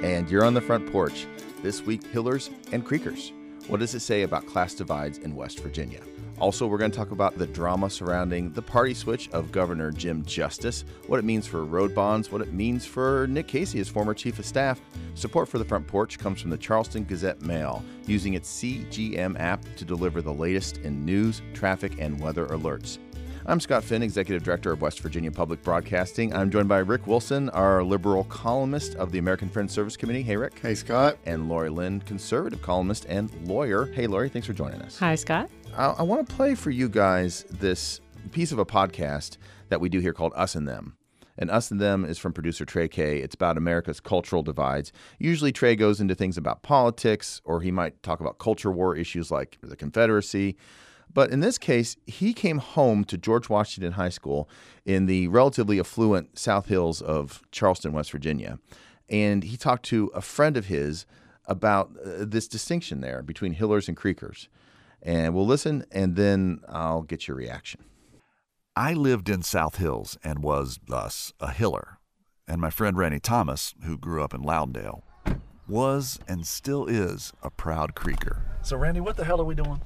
and you're on the front porch. This week, Hillers and Creekers. What does it say about class divides in West Virginia? Also, we're going to talk about the drama surrounding the party switch of Governor Jim Justice, what it means for road bonds, what it means for Nick Casey, his former chief of staff. Support for the front porch comes from the Charleston Gazette-Mail, using its CGM app to deliver the latest in news, traffic, and weather alerts. I'm Scott Finn, Executive Director of West Virginia Public Broadcasting. I'm joined by Rick Wilson, our liberal columnist of the American Friends Service Committee. Hey, Rick. Hey, Scott. And Lori Lynn, conservative columnist and lawyer. Hey, Lori, thanks for joining us. Hi, Scott. I want to play for you guys this piece of a podcast that we do here called Us and Them. And Us and Them is from producer Trey Kay. It's about America's cultural divides. Usually Trey goes into things about politics, or he might talk about culture war issues like the Confederacy. But in this case, he came home to George Washington High School in the relatively affluent South Hills of Charleston, West Virginia. And he talked to a friend of his about this distinction there between Hillers and Creekers. And we'll listen, and then I'll get your reaction. I lived in South Hills and was, thus, a Hiller. And my friend Randy Thomas, who grew up in Loudondale, was and still is a proud Creeker. So, Randy, what the hell are we doing?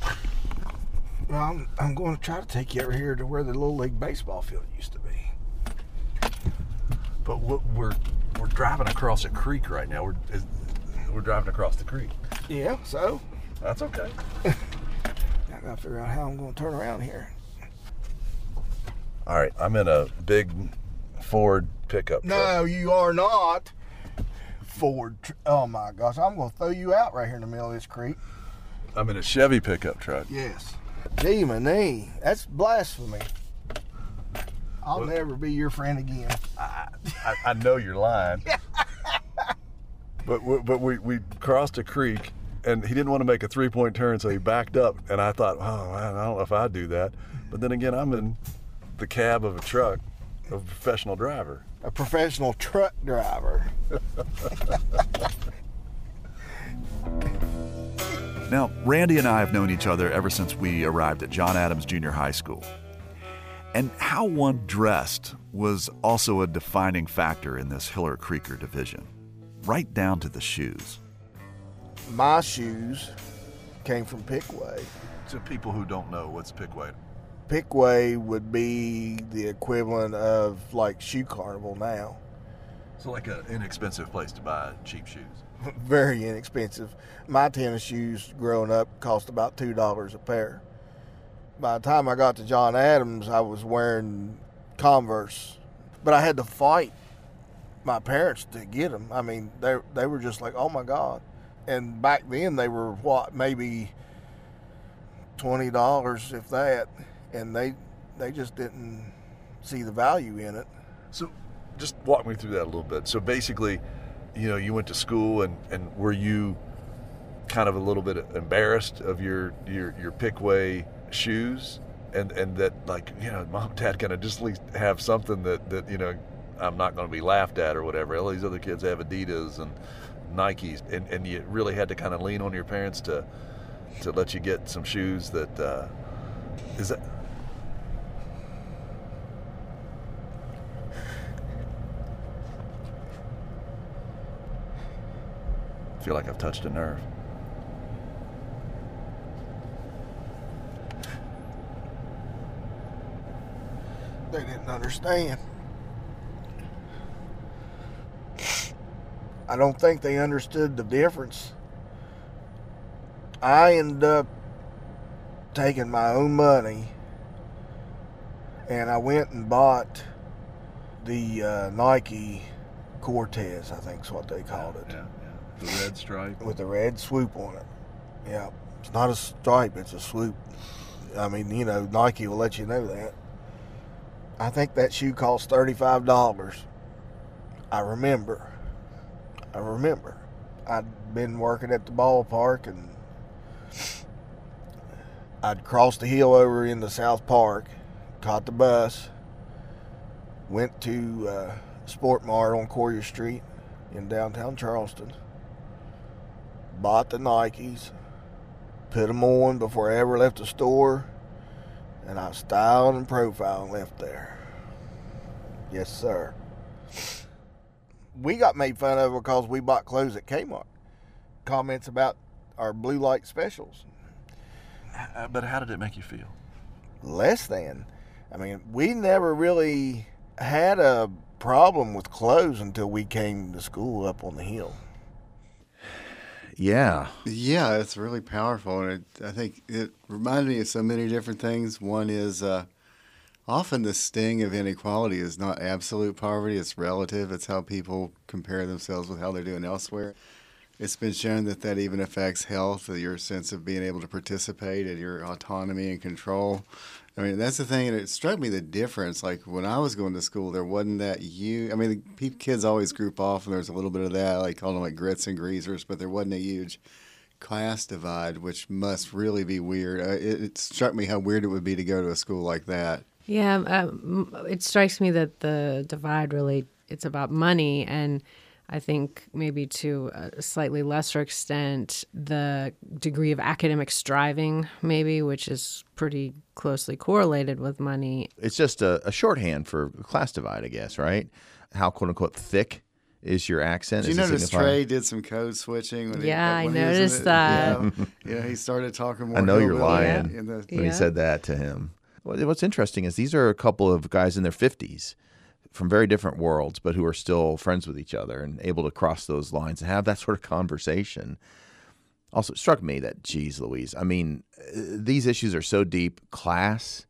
Well, I'm going to try to take you over here to where the Little League baseball field used to be. But we're driving across a creek right now. We're driving across the creek. Yeah, so? That's okay. I got to figure out how I'm going to turn around here. All right, I'm in a big Ford pickup truck. No, you are not. Ford. Oh, my gosh. I'm going to throw you out right here in the middle of this creek. I'm in a Chevy pickup truck. Yes. Gee, my knee. That's blasphemy. I'll never be your friend again. I know you're lying. But we crossed a creek, and he didn't want to make a three-point turn, so he backed up. And I thought, oh, man, I don't know if I'd do that. But then again, I'm in the cab of a truck of a professional driver. A professional truck driver. Now, Randy and I have known each other ever since we arrived at John Adams Junior High School. And how one dressed was also a defining factor in this Hiller-Creeker division, right down to the shoes. My shoes came from Pickway. To people who don't know, what's Pickway? Pickway would be the equivalent of like Shoe Carnival now. So like an inexpensive place to buy cheap shoes. Very inexpensive. My tennis shoes growing up cost about $2 a pair. By the time I got to John Adams, I was wearing Converse. But I had to fight my parents to get them. I mean, they were just like, oh my God. And back then they were maybe $20, if that. And they just didn't see the value in it. So just walk me through that a little bit. So basically, you went to school, and were you kind of a little bit embarrassed of your Pickway shoes, and that, like, mom and dad kind of just at least have something that I'm not going to be laughed at or whatever. All these other kids have Adidas and Nikes, and you really had to kind of lean on your parents to let you get some shoes that is that. I feel like I've touched a nerve. They didn't understand. I don't think they understood the difference. I ended up taking my own money, and I went and bought the Nike Cortez, I think is what they called it. Yeah. The red stripe. With the red swoop on it. Yeah. It's not a stripe, it's a swoop. I mean, Nike will let you know that. I think that shoe cost $35. I remember. I'd been working at the ballpark, and I'd crossed the hill over into South Park, caught the bus, went to Sport Mart on Courier Street in downtown Charleston, bought the Nikes, put them on before I ever left the store, and I styled and profiled and left there. Yes, sir. We got made fun of because we bought clothes at Kmart. Comments about our blue light specials. But how did it make you feel? Less than. I mean, we never really had a problem with clothes until we came to school up on the hill. Yeah. Yeah, it's really powerful, and I think it reminded me of so many different things. One is often the sting of inequality is not absolute poverty, it's relative. It's how people compare themselves with how they're doing elsewhere. It's been shown that even affects health, your sense of being able to participate and your autonomy and control. I mean, that's the thing, and it struck me the difference. Like, when I was going to school, there wasn't that I mean, kids always group off, and there's a little bit of that, like called them like grits and greasers, but there wasn't a huge class divide, which must really be weird. It struck me how weird it would be to go to a school like that. Yeah, it strikes me that the divide really, it's about money, and I think maybe to a slightly lesser extent, the degree of academic striving, maybe, which is pretty closely correlated with money. It's just a shorthand for class divide, I guess, right? How, quote unquote, thick is your accent? Did you notice Trey did some code switching? I noticed that. Yeah, he started talking more. I know you're lying when he said that to him. What's interesting is these are a couple of guys in their 50s from very different worlds, but who are still friends with each other and able to cross those lines and have that sort of conversation. Also, it struck me that, geez, Louise, I mean, these issues are so deep. Class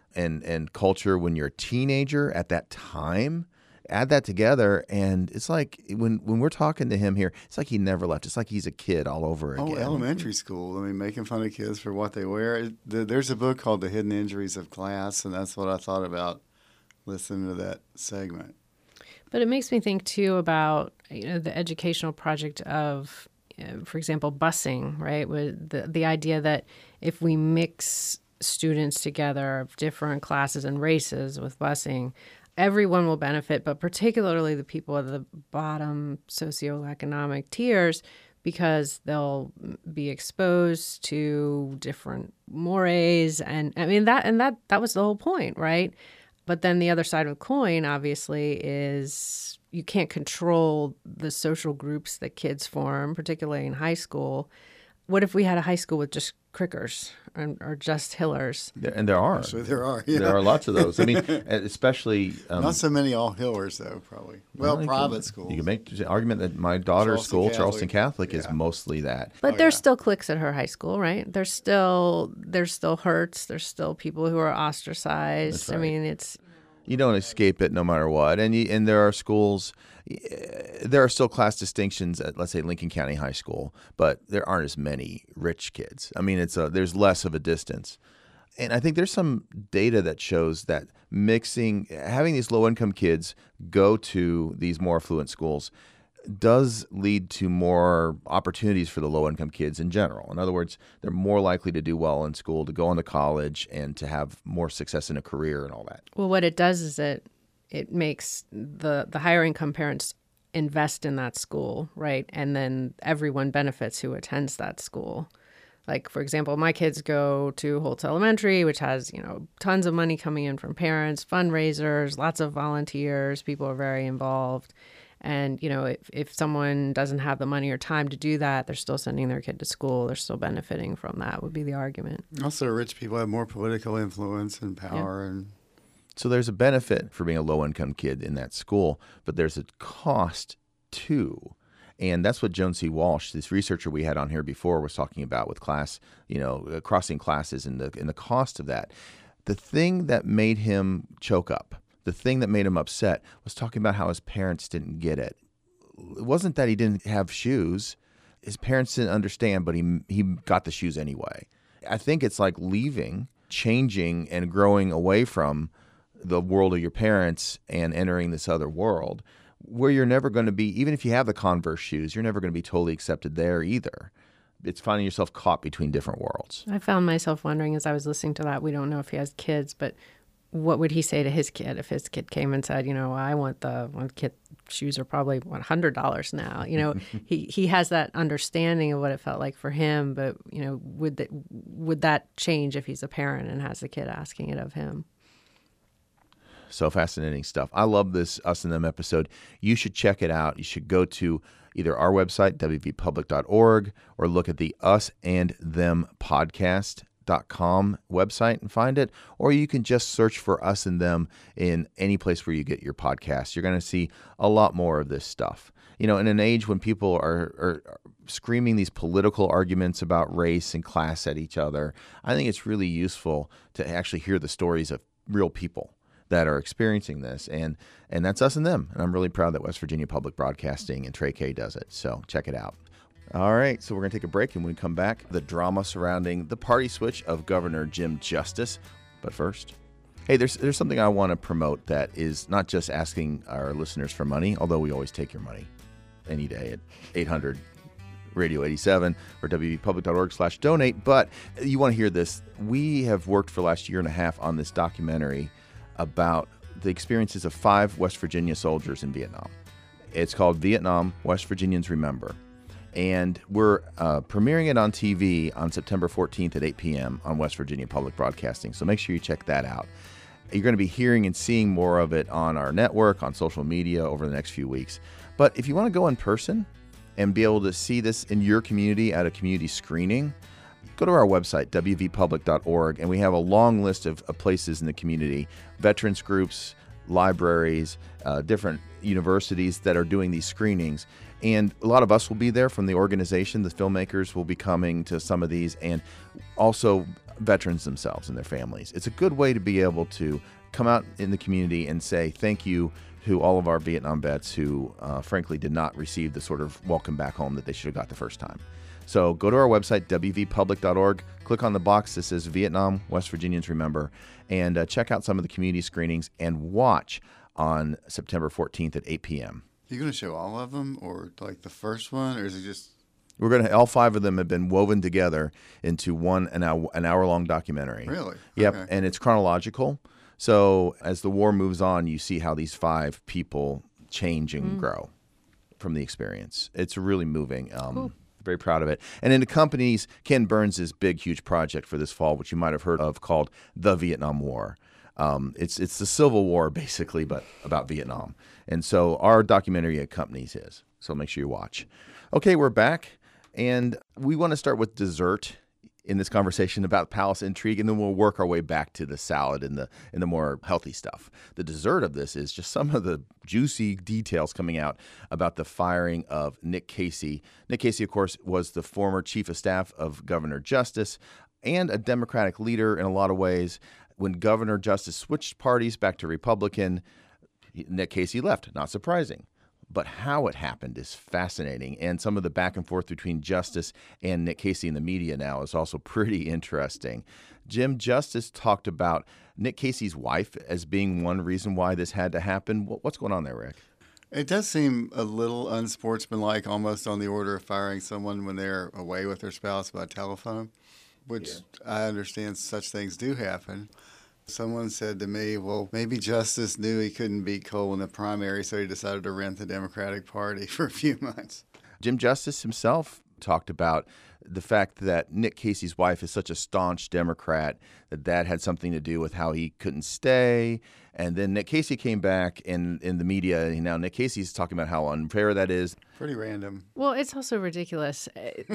and culture when you're a teenager at that time, add that together, and it's like when we're talking to him here, it's like he never left. It's like he's a kid all over again. Oh, elementary school. I mean, making fun of kids for what they wear. There's a book called The Hidden Injuries of Class, and that's what I thought about listening to that segment. But it makes me think, too, about the educational project of, for example, busing, right? With the idea that if we mix students together of different classes and races with busing, everyone will benefit, but particularly the people at the bottom socioeconomic tiers, because they'll be exposed to different mores. And I mean, that was the whole point, right? But then the other side of the coin, obviously, is you can't control the social groups that kids form, particularly in high school. What if we had a high school with just Crickers or just Hillers? And there are. Actually, there are. Yeah. There are lots of those. I mean, especially... not so many all Hillers, though, probably. Well, private schools. You can make the argument that my daughter's school, Charleston Catholic, is mostly that. But there's still cliques at her high school, right? There's still hurts. There's still people who are ostracized. Right. I mean, it's... You don't escape it no matter what. And there are schools, there are still class distinctions at, let's say, Lincoln County High School, but there aren't as many rich kids. I mean, there's less of a distance. And I think there's some data that shows that having these low-income kids go to these more affluent schools does lead to more opportunities for the low-income kids in general. In other words, they're more likely to do well in school, to go on to college, and to have more success in a career and all that. Well, what it does is it makes the higher-income parents invest in that school, right? And then everyone benefits who attends that school. Like, for example, my kids go to Holtz Elementary, which has, tons of money coming in from parents, fundraisers, lots of volunteers. People are very involved. And, if someone doesn't have the money or time to do that, they're still sending their kid to school. They're still benefiting from that, would be the argument. Also, rich people have more political influence and power. Yep. And so there's a benefit for being a low-income kid in that school, but there's a cost, too. And that's what Joan C. Walsh, this researcher we had on here before, was talking about with class, crossing classes and the cost of that. The thing that made him choke up, the thing that made him upset, was talking about how his parents didn't get it. It wasn't that he didn't have shoes. His parents didn't understand, but he got the shoes anyway. I think it's like leaving, changing, and growing away from the world of your parents and entering this other world where you're never going to be, even if you have the Converse shoes, you're never going to be totally accepted there either. It's finding yourself caught between different worlds. I found myself wondering as I was listening to that, we don't know if he has kids, but what would he say to his kid if his kid came and said, I want kid shoes are probably $100 now. He has that understanding of what it felt like for him, but would that change if he's a parent and has a kid asking it of him? So fascinating stuff. I love this Us and Them episode. You should check it out. You should go to either our website, wvpublic.org, or look at the Us and Them podcast.com website and find it, or you can just search for Us and Them in any place where you get your podcasts. You're going to see a lot more of this stuff. In an age when people are screaming these political arguments about race and class at each other, I think it's really useful to actually hear the stories of real people that are experiencing this, and that's Us and Them. And I'm really proud that West Virginia Public Broadcasting and Trey K does it. So check it out. All right, so we're going to take a break, and when we come back, the drama surrounding the party switch of Governor Jim Justice. But first, hey, there's something I want to promote that is not just asking our listeners for money, although we always take your money any day at 800 Radio 87 or wvpublic.org/donate. But you want to hear this. We have worked for the last year and a half on this documentary about the experiences of 5 West Virginia soldiers in Vietnam. It's called Vietnam, West Virginians Remember. And we're premiering it on TV on September 14th at 8 p.m. on West Virginia Public Broadcasting. So make sure you check that out. You're going to be hearing and seeing more of it on our network, on social media over the next few weeks. But if you want to go in person and be able to see this in your community at a community screening, go to our website, wvpublic.org, and we have a long list of places in the community, veterans groups, libraries, different universities that are doing these screenings. And a lot of us will be there from the organization. The filmmakers will be coming to some of these, and also veterans themselves and their families. It's a good way to be able to come out in the community and say thank you to all of our Vietnam vets who, frankly, did not receive the sort of welcome back home that they should have got the first time. So go to our website, wvpublic.org, click on the box that says Vietnam, West Virginians Remember, and check out some of the community screenings and watch on September 14th at 8 p.m. You going to show all of them, or like the first one, or is it just... We're going to, all 5 of them have been woven together into an hour-long documentary. Really? Yep, Okay. And it's chronological. So as the war moves on, you see how these 5 people change and grow from the experience. It's really moving. Cool. Very proud of it. And it accompanies Ken Burns' big, huge project for this fall, which you might have heard of, called The Vietnam War. It's the Civil War, basically, but about Vietnam. And so our documentary accompanies his. So make sure you watch. Okay, we're back. And we want to start with dessert in this conversation about palace intrigue, and then we'll work our way back to the salad and the more healthy stuff. The dessert of this is just some of the juicy details coming out about the firing of Nick Casey. Nick Casey, of course, was the former chief of staff of Governor Justice and a Democratic leader in a lot of ways. When Governor Justice switched parties back to Republican, Nick Casey left. Not surprising. But how it happened is fascinating, and some of the back and forth between Justice and Nick Casey in the media now is also pretty interesting. Jim Justice talked about Nick Casey's wife as being one reason why this had to happen. What's going on there, Rick? It does seem a little unsportsmanlike, almost on the order of firing someone when they're away with their spouse by telephone, which I understand such things do happen. Someone said to me, well, maybe Justice knew he couldn't beat Cole in the primary, so he decided to rent the Democratic Party for a few months. Jim Justice himself talked about the fact that Nick Casey's wife is such a staunch Democrat that had something to do with how he couldn't stay. And then Nick Casey came back in the media, and now Nick Casey's talking about how unfair that is. Pretty random. Well, it's also ridiculous.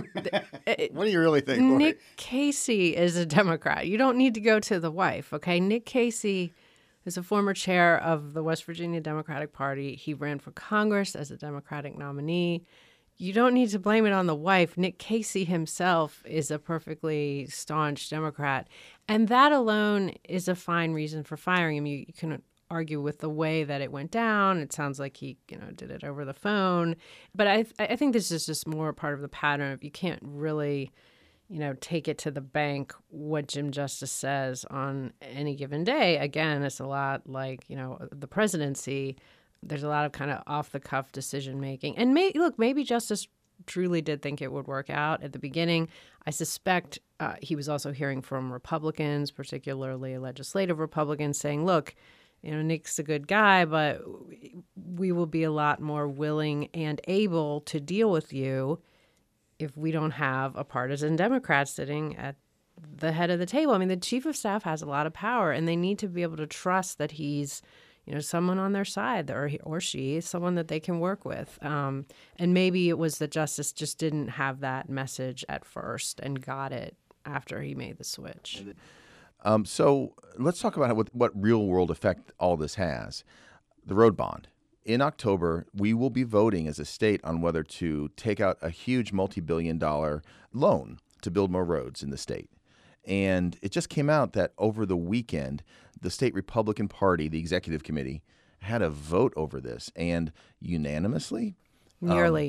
What do you really think, Lori? Nick Casey is a Democrat. You don't need to go to the wife, okay? Nick Casey is a former chair of the West Virginia Democratic Party. He ran for Congress as a Democratic nominee. You don't need to blame it on the wife. Nick Casey himself is a perfectly staunch Democrat. And that alone is a fine reason for firing him. You can argue with the way that it went down. It sounds like he, did it over the phone. But I think this is just more part of the pattern of you can't really, take it to the bank what Jim Justice says on any given day. Again, it's a lot like, the presidency. There's a lot of kind of off-the-cuff decision-making. And maybe Justice truly did think it would work out at the beginning. I suspect he was also hearing from Republicans, particularly legislative Republicans, saying, look, Nick's a good guy, but we will be a lot more willing and able to deal with you if we don't have a partisan Democrat sitting at the head of the table. I mean, the chief of staff has a lot of power, and they need to be able to trust that he's someone on their side, or she, someone that they can work with. And maybe it was that Justice just didn't have that message at first and got it after he made the switch. So let's talk about what real world effect all this has. The road bond. In October, we will be voting as a state on whether to take out a huge multi-billion-dollar loan to build more roads in the state. And it just came out that over the weekend, the state Republican Party, the executive committee, had a vote over this and unanimously, Nearly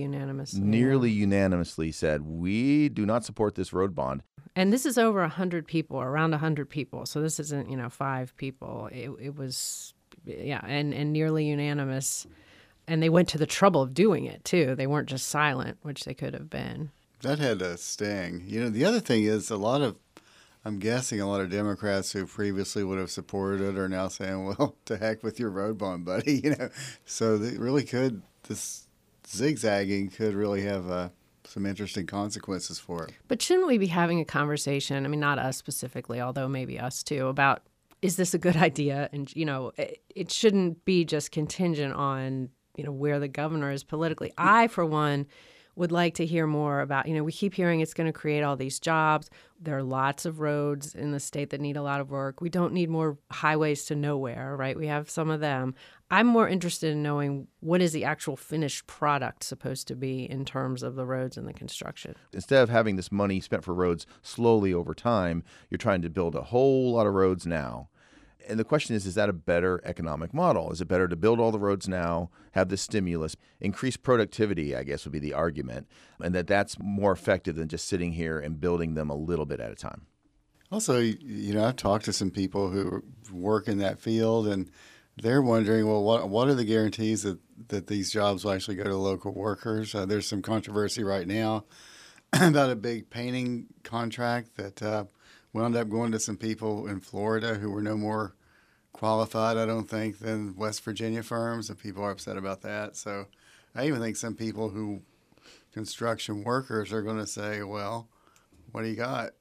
unanimously said, we do not support this road bond. And this is over 100 people, around 100 people. So this isn't, 5 people. It was, and nearly unanimous. And they went to the trouble of doing it, too. They weren't just silent, which they could have been. That had a sting. The other thing is I'm guessing a lot of Democrats who previously would have supported it are now saying, well, to heck with your road bond, buddy. So they really could, this zigzagging could really have some interesting consequences for it. But shouldn't we be having a conversation, not us specifically, although maybe us too, about is this a good idea? And, it shouldn't be just contingent on, where the governor is politically. I, for one, would like to hear more about, we keep hearing it's going to create all these jobs. There are lots of roads in the state that need a lot of work. We don't need more highways to nowhere, right? We have some of them. I'm more interested in knowing what is the actual finished product supposed to be in terms of the roads and the construction. Instead of having this money spent for roads slowly over time, you're trying to build a whole lot of roads now. And the question is that a better economic model? Is it better to build all the roads now, have this stimulus, increase productivity, I guess would be the argument, and that's more effective than just sitting here and building them a little bit at a time? Also, I've talked to some people who work in that field, and they're wondering, well, what are the guarantees that these jobs will actually go to local workers? There's some controversy right now about a big painting contract that wound up going to some people in Florida who were no more qualified, I don't think, than West Virginia firms, and people are upset about that. So I even think some people construction workers are going to say, well, what do you got?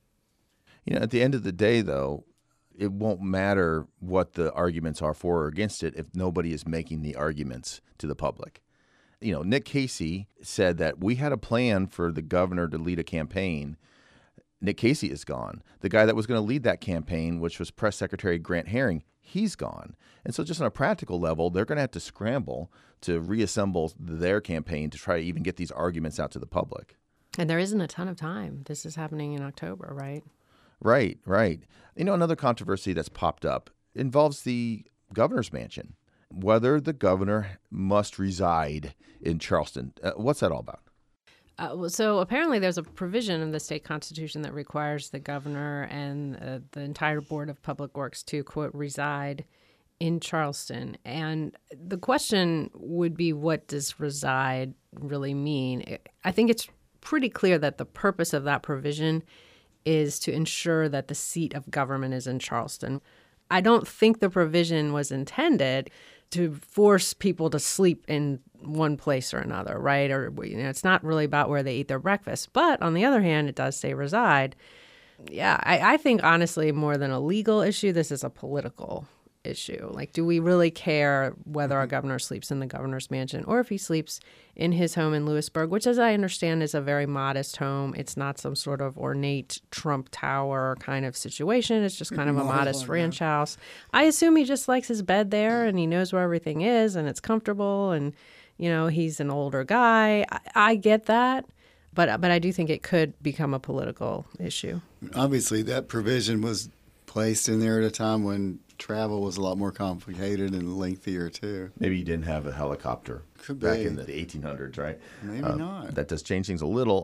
At the end of the day, though, it won't matter what the arguments are for or against it if nobody is making the arguments to the public. Nick Casey said that we had a plan for the governor to lead a campaign. Nick Casey is gone. The guy that was going to lead that campaign, which was Press Secretary Grant Herring, he's gone. And so just on a practical level, they're going to have to scramble to reassemble their campaign to try to even get these arguments out to the public. And there isn't a ton of time. This is happening in October, right? Right. Another controversy that's popped up involves the governor's mansion, whether the governor must reside in Charleston. What's that all about? So apparently there's a provision in the state constitution that requires the governor and the entire Board of Public Works to, quote, reside in Charleston. And the question would be, what does reside really mean? I think it's pretty clear that the purpose of that provision is to ensure that the seat of government is in Charleston. I don't think the provision was intended to force people to sleep in one place or another, right? Or, it's not really about where they eat their breakfast. But on the other hand, it does say reside. Yeah, I think honestly, more than a legal issue, this is a political issue. Like, do we really care whether our governor sleeps in the governor's mansion or if he sleeps in his home in Lewisburg, which, as I understand, is a very modest home. It's not some sort of ornate Trump Tower kind of situation. It's just kind of a modest ranch house. I assume he just likes his bed there and he knows where everything is and it's comfortable and, he's an older guy. I get that. But I do think it could become a political issue. Obviously, that provision was placed in there at a time when travel was a lot more complicated and lengthier, too. Maybe you didn't have a helicopter back in the 1800s, right? Maybe not. That does change things a little.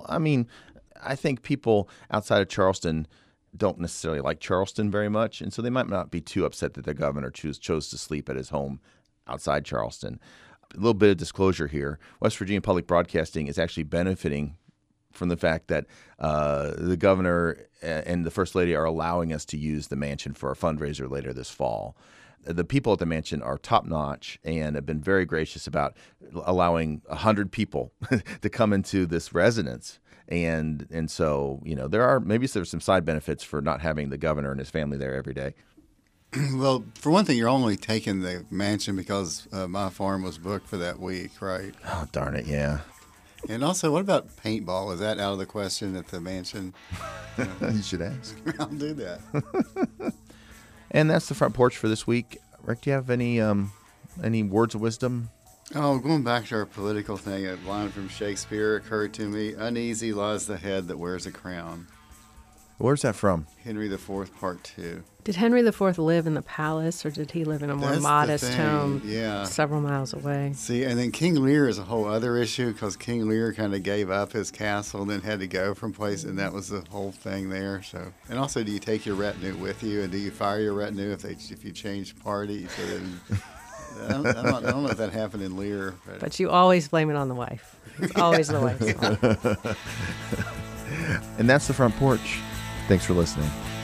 I think people outside of Charleston don't necessarily like Charleston very much, and so they might not be too upset that the governor chose to sleep at his home outside Charleston. A little bit of disclosure here. West Virginia Public Broadcasting is actually benefiting from the fact that the governor and the First Lady are allowing us to use the mansion for a fundraiser later this fall. The people at the mansion are top-notch and have been very gracious about allowing 100 people to come into this residence. And so, there's some side benefits for not having the governor and his family there every day. Well, for one thing, you're only taking the mansion because my farm was booked for that week, right? Oh, darn it, yeah. And also, what about paintball? Is that out of the question at the mansion? You should ask. I'll do that. And that's the front porch for this week. Rick, do you have any words of wisdom? Oh, going back to our political thing, a line from Shakespeare occurred to me. Uneasy lies the head that wears a crown. Where's that from? Henry IV, Part 2. Did Henry IV live in the palace, or did he live in a more That's the modest thing, home yeah. several miles away? See, and then King Lear is a whole other issue because King Lear kind of gave up his castle and then had to go from place, and that was the whole thing there. So, and also, do you take your retinue with you, and do you fire your retinue if you change party? So then, I don't know if that happened in Lear. But you always blame it on the wife. It's always the wife's fault. And that's the front porch. Thanks for listening.